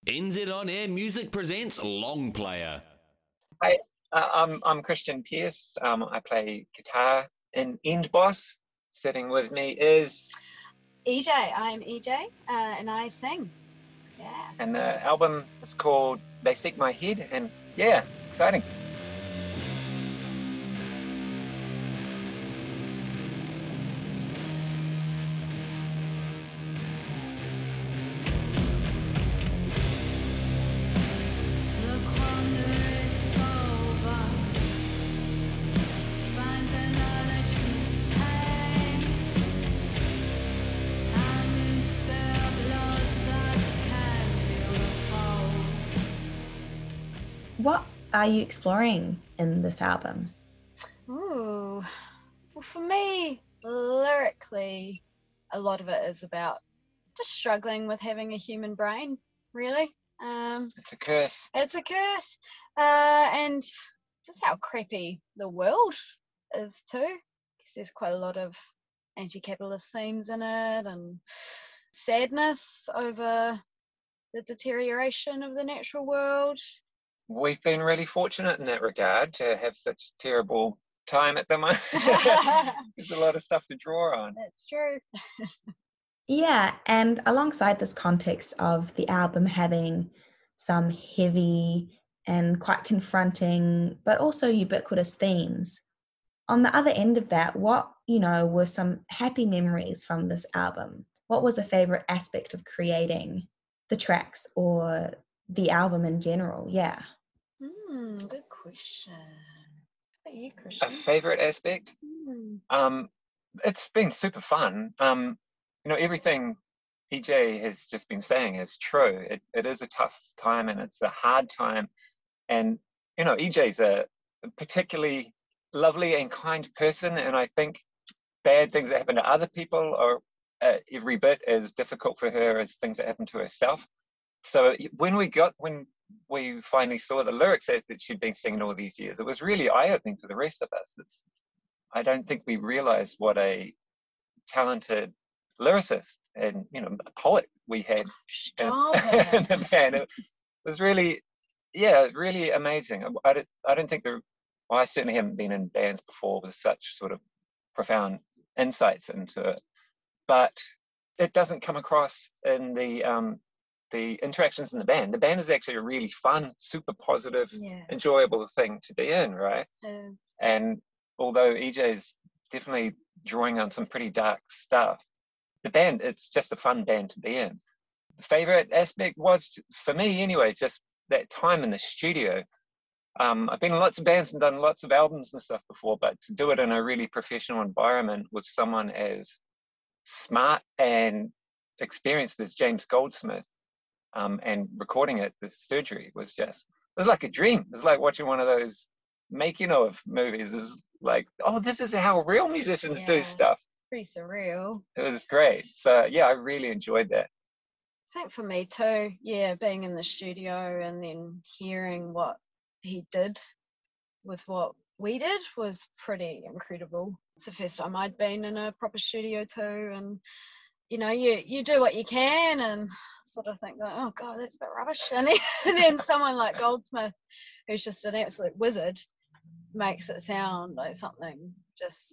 NZ On Air Music presents Long Player. Hi, I'm Christian Pearce. I play guitar in End Boss. Sitting with me is EJ. I'm EJ, and I sing. Yeah. And the album is called They Seek My Head, and yeah, exciting. What are you exploring in this album? Ooh. Well, for me, lyrically, a lot of it is about just struggling with having a human brain, really. It's a curse. It's a curse. And just how crappy the world is too. Because there's quite a lot of anti-capitalist themes in it and sadness over the deterioration of the natural world. We've been really fortunate in that regard to have such terrible time at the moment. There's a lot of stuff to draw on. That's true. Yeah, and alongside this context of the album having some heavy and quite confronting, but also ubiquitous themes, on the other end of that, what, were some happy memories from this album? What was a favorite aspect of creating the tracks or the album in general? Yeah. Good question. What about you, Christian? A favorite aspect? It's been super fun. Everything EJ has just been saying is true. It is a tough time and it's a hard time. And, EJ's a particularly lovely and kind person. And I think bad things that happen to other people are every bit as difficult for her as things that happen to herself. So when we finally saw the lyrics that she'd been singing all these years, it was really eye-opening for the rest of us. I don't think we realized what a talented lyricist and poet we had in the band. It was really, really amazing. I don't think I certainly haven't been in bands before with such sort of profound insights into it, but it doesn't come across in the interactions in the band. The band is actually a really fun, super positive, enjoyable thing to be in, right? And although EJ's definitely drawing on some pretty dark stuff, the band, it's just a fun band to be in. The favorite aspect was, for me anyway, just that time in the studio. I've been in lots of bands and done lots of albums and stuff before, but to do it in a really professional environment with someone as smart and experienced as James Goldsmith, and recording it, the surgery was like a dream. It was like watching one of those making of movies. It's like, oh, this is how real musicians do stuff. Pretty surreal. It was great. So yeah, I really enjoyed that. I think for me too, being in the studio and then hearing what he did with what we did was pretty incredible. It's the first time I'd been in a proper studio too, and you do what you can and sort of think like, oh god, that's a bit rubbish, and then someone like Goldsmith, who's just an absolute wizard, makes it sound like something just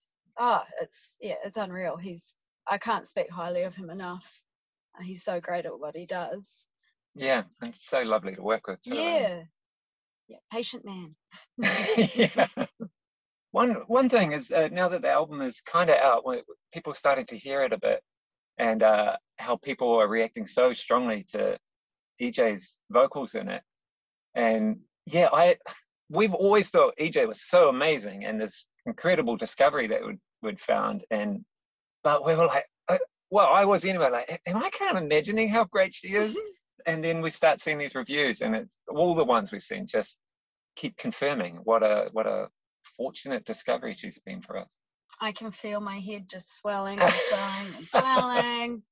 it's unreal. I can't speak highly of him enough. He's so great at what he does. Yeah, and it's so lovely to work with too. Yeah, patient man. Yeah. One thing is, now that the album is kind of out, people are starting to hear it a bit, and how people are reacting so strongly to EJ's vocals in it. And we've always thought EJ was so amazing and this incredible discovery that we'd found. But we were like, I was anyway, like, am I kind of imagining how great she is? And then we start seeing these reviews, and it's all the ones we've seen just keep confirming what a fortunate discovery she's been for us. I can feel my head just swelling and swelling and swelling.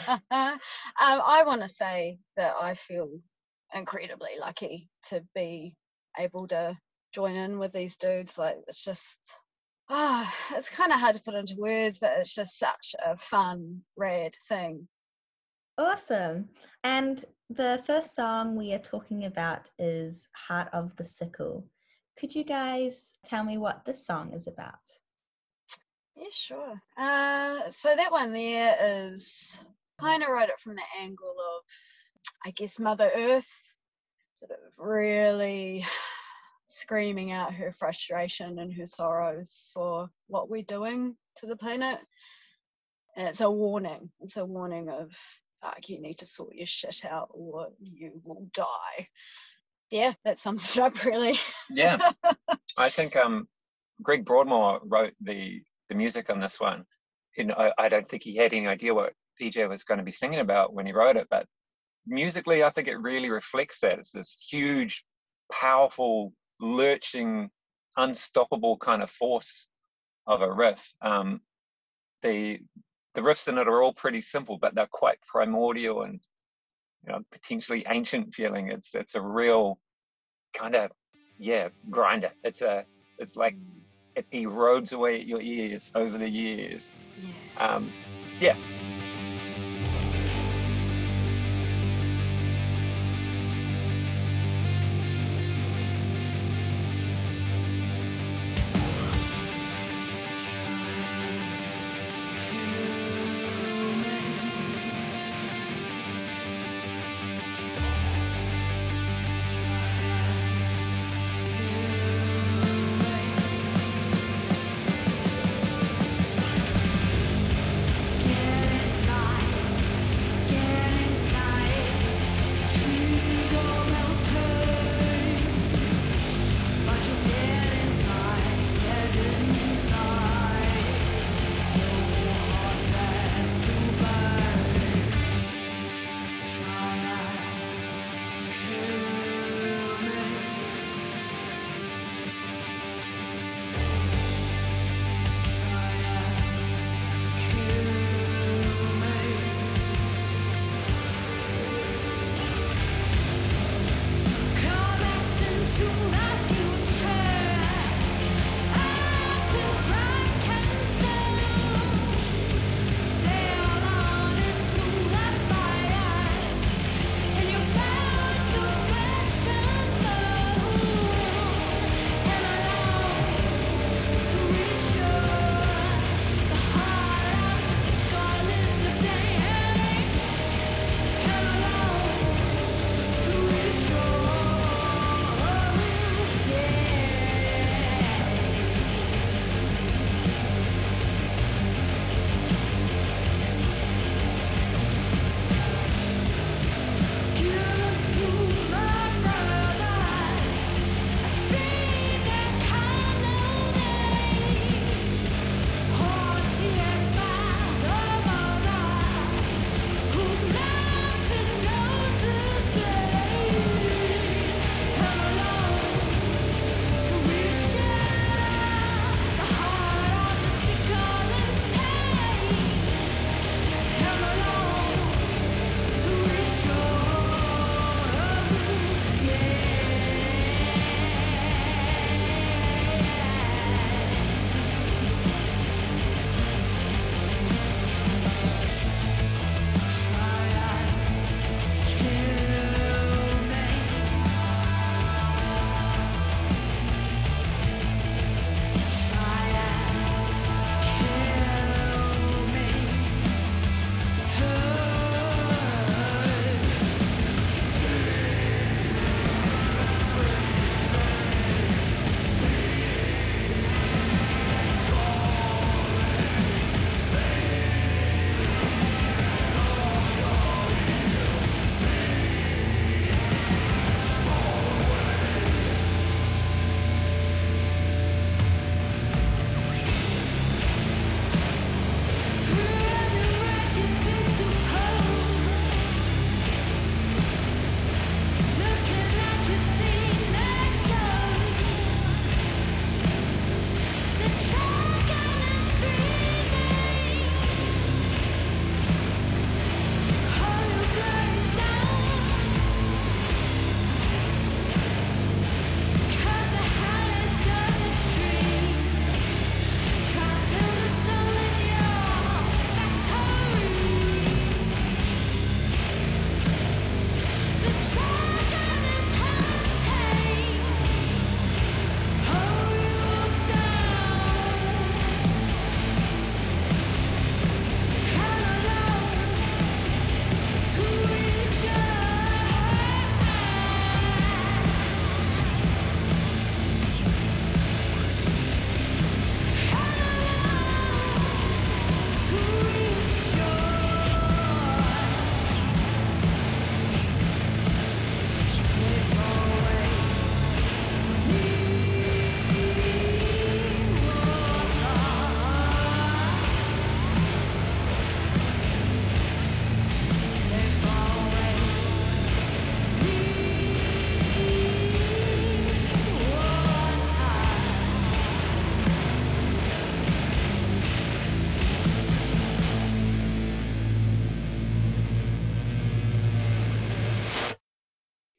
I want to say that I feel incredibly lucky to be able to join in with these dudes. Like, it's just, it's kind of hard to put into words, but it's just such a fun, rad thing. Awesome. And The first song we are talking about is Heart of the Sickle. Could you guys tell me what this song is about? Yeah, sure. So that one there is kind of wrote it from the angle of, I guess, Mother Earth, sort of really screaming out her frustration and her sorrows for what we're doing to the planet. And it's a warning. It's a warning of, like, you need to sort your shit out or you will die. Yeah, that sums it up really. Yeah, I think Greg Broadmoor wrote the music on this one. I don't think he had any idea what EJ was going to be singing about when he wrote it, but musically, I think it really reflects that. It's this huge, powerful, lurching, unstoppable kind of force of a riff. The riffs in it are all pretty simple, but they're quite primordial and potentially ancient feeling. It's a real kind of grinder. It's like it erodes away at your ears over the years. Yeah. Get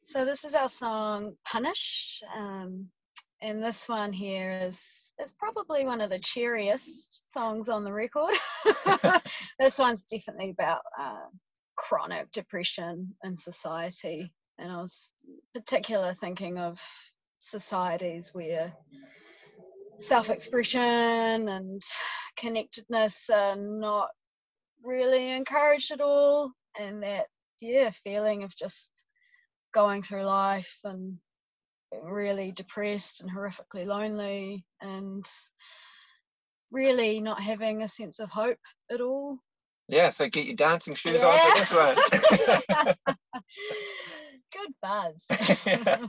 So this is our song Punish, and this one here is probably one of the cheeriest songs on the record. This one's definitely about chronic depression in society, and I was particularly thinking of societies where self-expression and connectedness are not really encouraged at all, and that feeling of just going through life and being really depressed and horrifically lonely and really not having a sense of hope at all. Yeah, so get your dancing shoes on for this one. Good buzz. Yeah.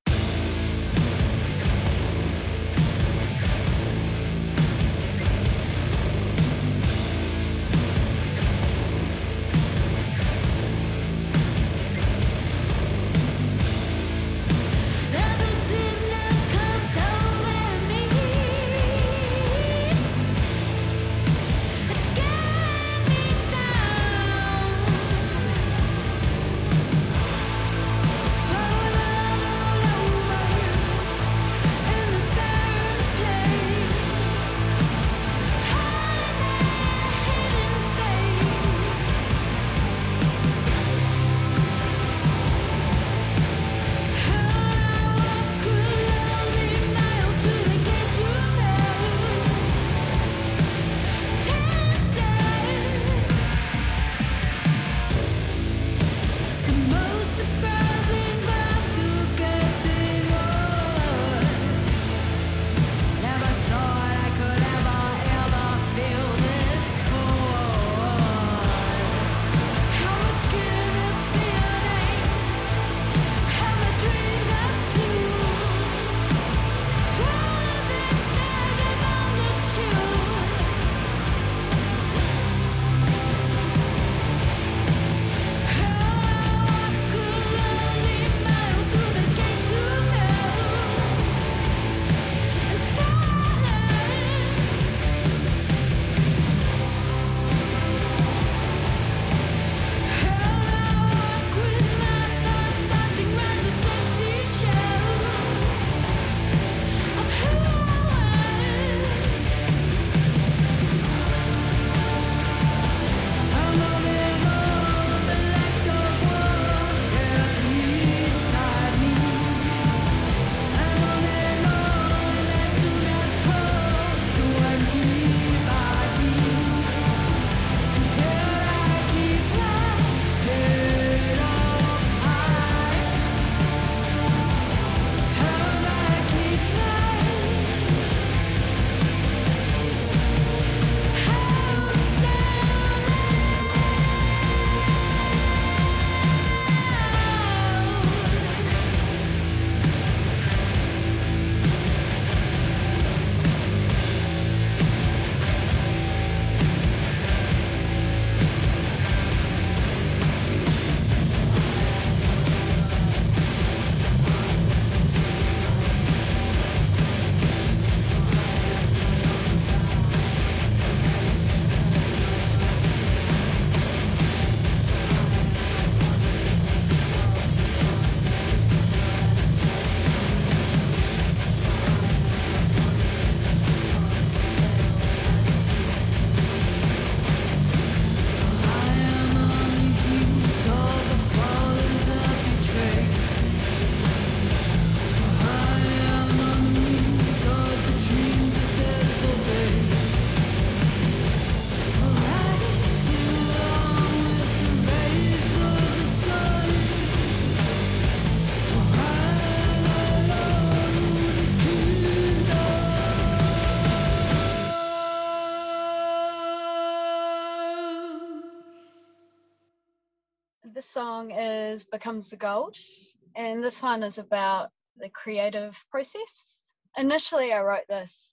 This song is Becomes the Gold, and this one is about the creative process. Initially, I wrote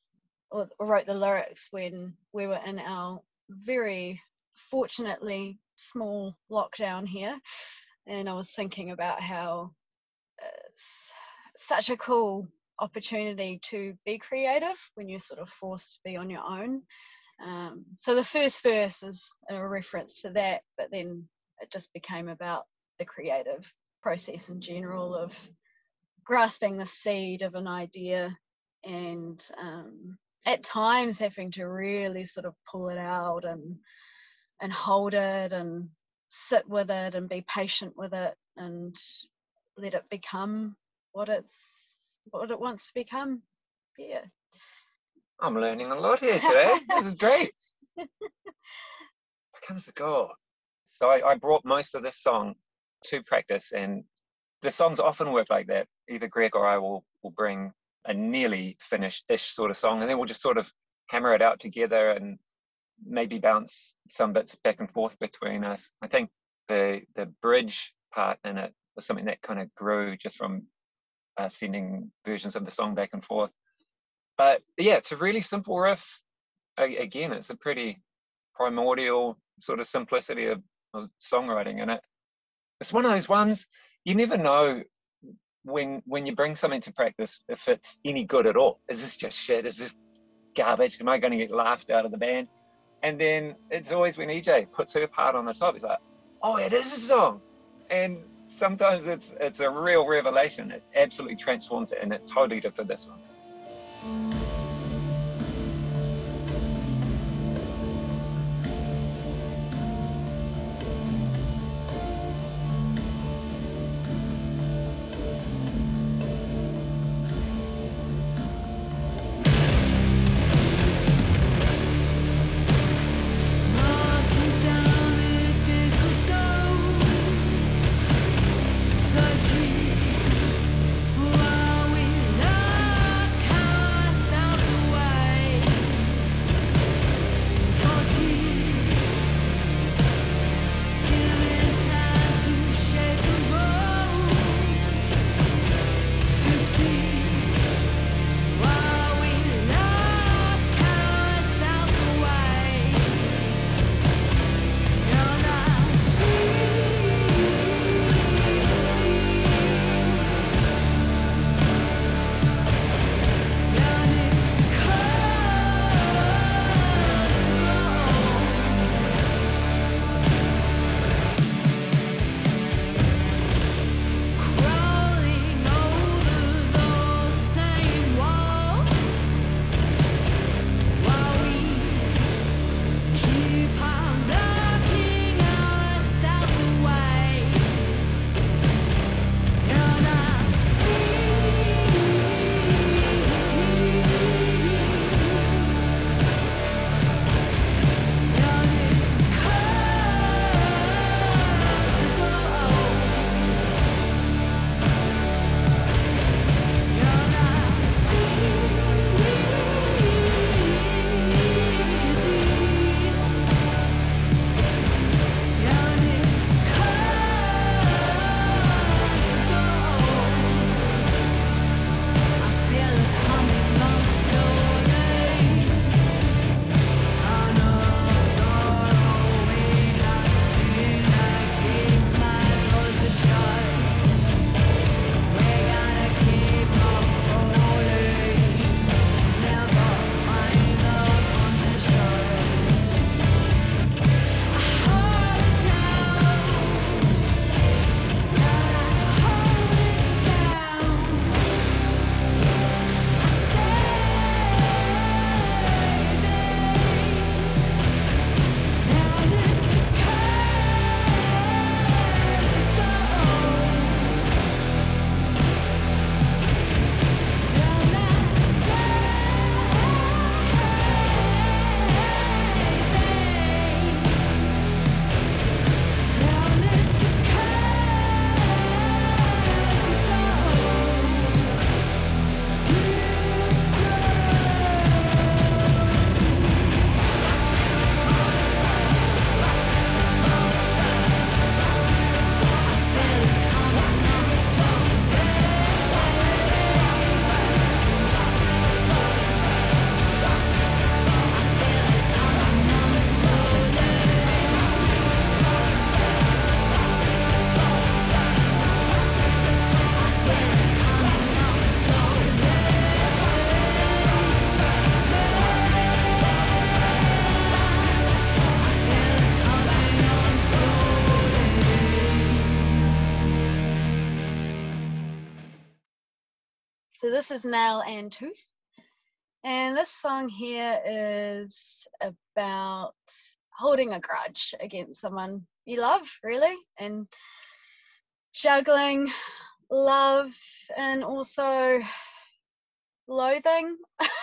the lyrics when we were in our very fortunately small lockdown here, and I was thinking about how it's such a cool opportunity to be creative when you're sort of forced to be on your own. So the first verse is a reference to that, but then it just became about the creative process in general of grasping the seed of an idea and at times having to really sort of pull it out and hold it and sit with it and be patient with it and let it become what it wants to become. Yeah. I'm learning a lot here today. This is great. Becomes the goal. So I brought most of this song to practice, and the songs often work like that. Either Greg or I will bring a nearly finished-ish sort of song, and then we'll just sort of hammer it out together and maybe bounce some bits back and forth between us. I think the bridge part in it was something that kind of grew just from sending versions of the song back and forth. But yeah, it's a really simple riff. Again, it's a pretty primordial sort of simplicity of songwriting, and it's one of those ones you never know when you bring something to practice if it's any good at all. Is this just shit? Is this garbage? Am I going to get laughed out of the band? And then it's always when EJ puts her part on the top, he's like, oh, it is a song. And sometimes it's a real revelation. It absolutely transforms it, and it totally did for this one. So this is Nail and Tooth. And this song here is about holding a grudge against someone you love, really, and juggling love and also loathing.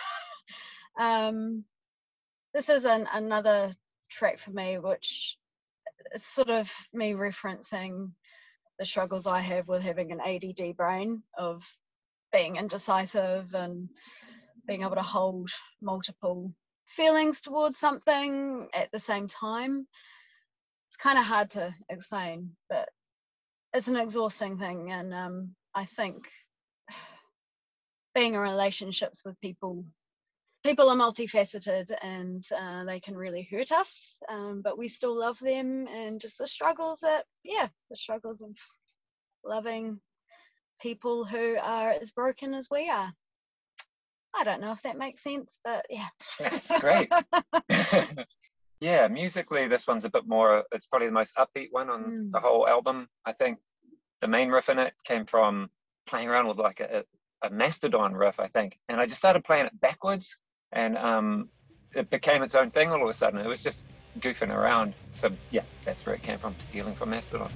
This is another track for me, which is sort of me referencing the struggles I have with having an ADD brain, of being indecisive and being able to hold multiple feelings towards something at the same time. It's kind of hard to explain, but it's an exhausting thing. And I think being in relationships with people are multifaceted, and they can really hurt us, but we still love them. And just the struggles of loving people who are as broken as we are. I don't know if that makes sense, but yeah. That's great. Yeah, musically, this one's a bit more, it's probably the most upbeat one on the whole album. I think the main riff in it came from playing around with like a Mastodon riff, I think. And I just started playing it backwards, and it became its own thing all of a sudden. It was just goofing around. So yeah, that's where it came from, stealing from Mastodon.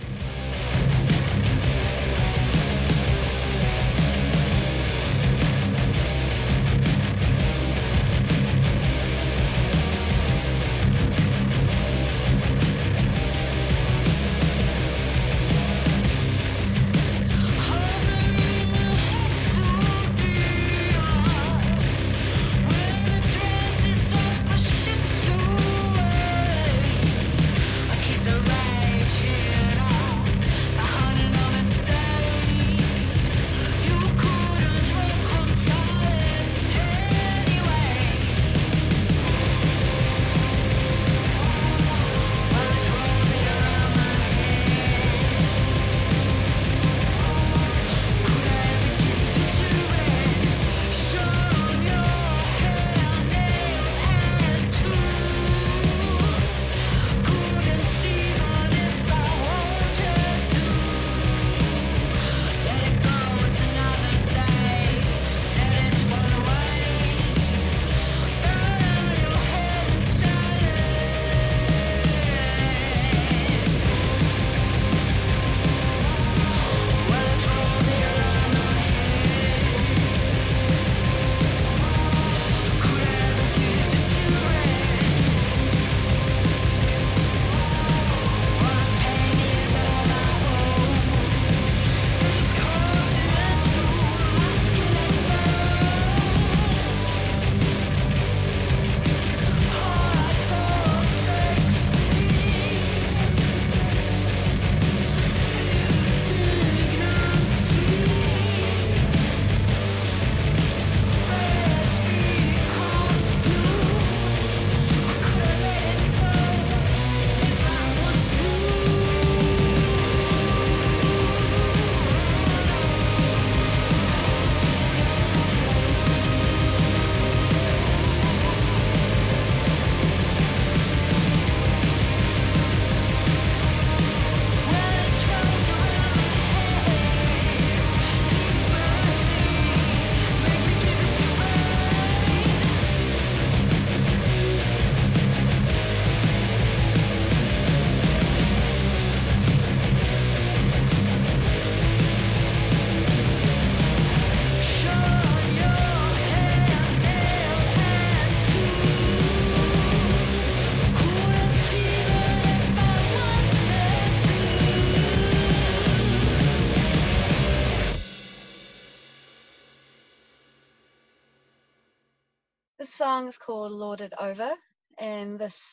This song is called Lord It Over, and this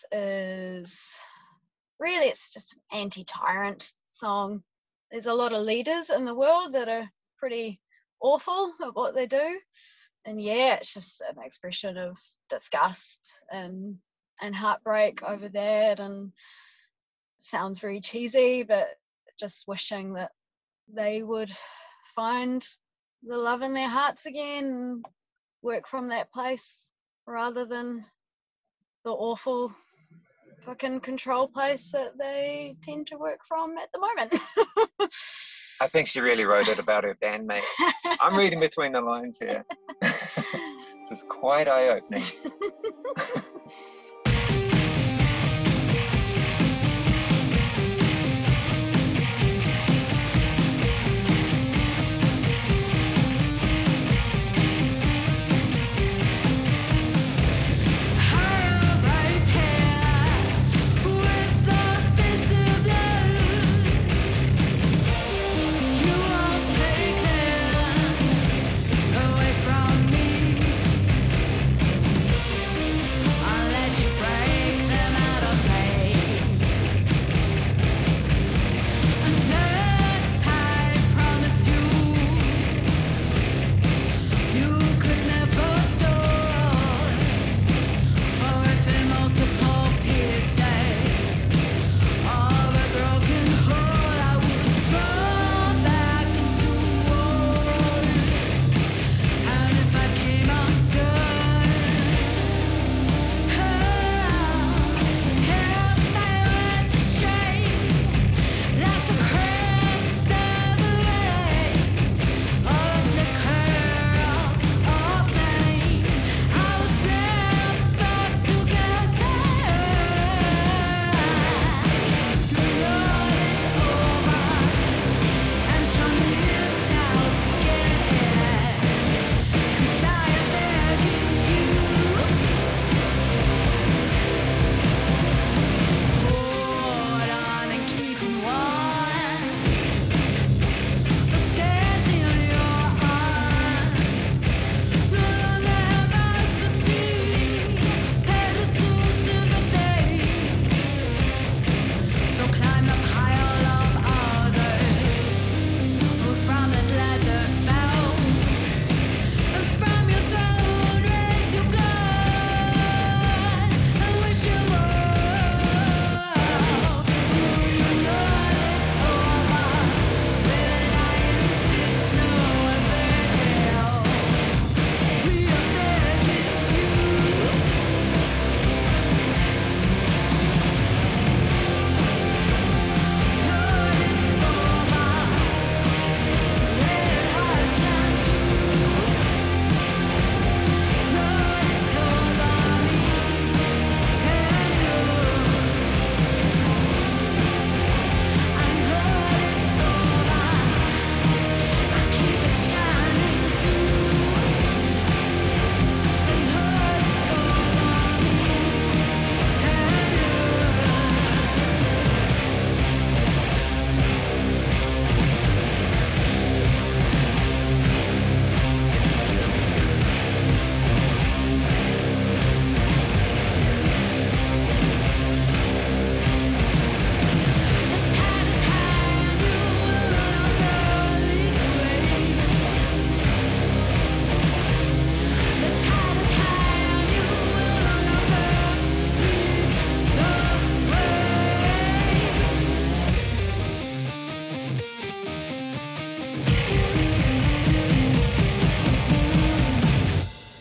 is really, it's just an anti-tyrant song. There's a lot of leaders in the world that are pretty awful at what they do, and yeah, it's just an expression of disgust and heartbreak over that, and sounds very cheesy, but just wishing that they would find the love in their hearts again and work from that place rather than the awful fucking control place that they tend to work from at the moment. I think she really wrote it about her bandmate. I'm reading between the lines here. This is quite eye-opening.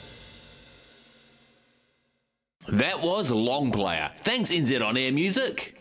That was Long Player. Thanks NZ On Air Music.